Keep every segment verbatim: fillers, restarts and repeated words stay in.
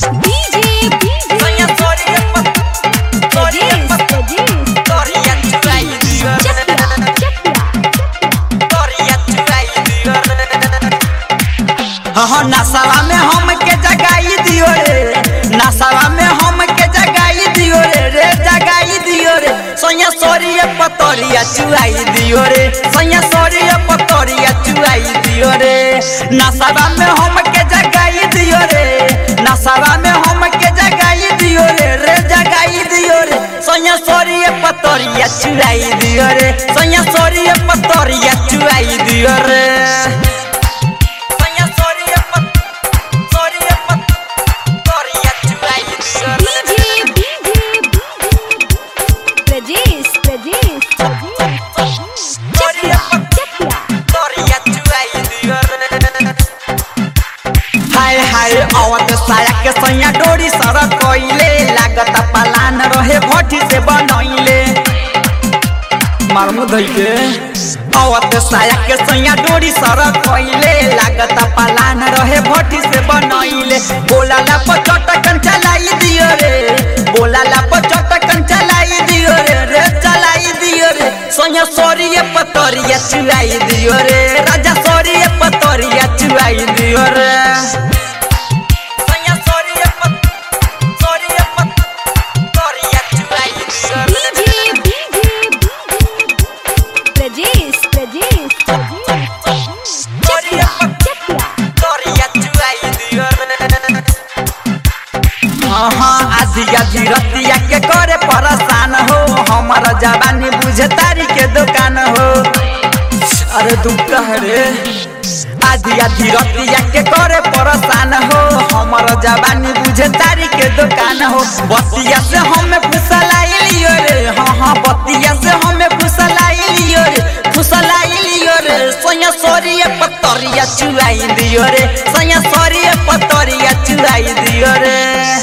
हाँ नशवा में हम के जगाई दियो रे, नशवा में हम के जगाई दियो रे रे जगाई दियो रे। सोया सोरिया पतोरिया चुआई दियो रे, सोया सोरिया पतोरिया चुआई दियो रे। नशवा में हम के जगाई दियो रे, नशवा में हम के जगाई दियो रे रे जगाई दियो रे। सोया सोरिया पतोरिया चुआई दियो रे, सोया सोरिया पतोरिया चुआई दियो रे। हाय हाय आवत साया के सैया डोरी सड़क कोइले लागत पलान रहे भट्टी से बनैले मारमु धइ के। आवत साया के सैया डोरी सड़क कोइले लागत पलान रहे भट्टी से बनैले। बोला ला पचटकन चलाई दियो रे, बोला ला पचटकन चलाई दियो रे रे चलाई दियो रे। सैया सोरिया पतोरिया चुआई दियो रे, राजा सोरिया पतोरिया चुआई दियो रे। आधी रतिया के करे परेशान हो, हमारा जवानी बुझे तारी के दुकान हो। अरे दुख रे आधी आधी रतिया के करे परेशान हो, हमारा जवानी बुझे तारी के दुकान हो। बतिया से हमें फुसलाई लियो रे, हाँ हाँ बतिया से हमें फुसलाई लियो रे, फुसलाई लियो रे। सोया सोरिया पतोरिया चुआई दियो रे, सोया सोरिया पतोरिया चुआई दियो रे।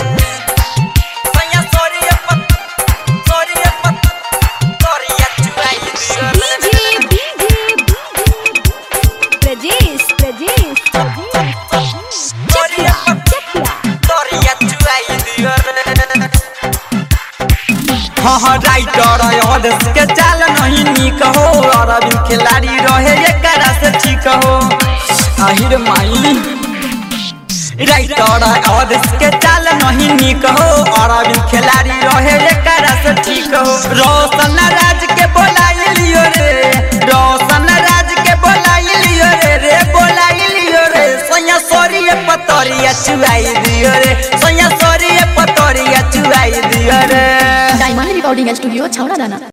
हाँ राइटर ऑर्डर्स के चाल नहीं निक हो, अरबी खिलाड़ी रहे एकरा से ठीक हो। आहिर माई राइटर ऑर्डर्स के चाल नहीं निक हो, अरबी खिलाड़ी रहे एकरा से ठीक हो। रोशन राज के बोलाई लियो रे, रोशन राज के बोलाई लियो रे रे बोलाई लियो रे। सोया सोरिया पतोरिया चुआई दियो रे, सोया सोरिया पतोरिया चुआई दियो रे। डायमंड रिकॉर्डिंग स्टूडियो छावड़ा दाना।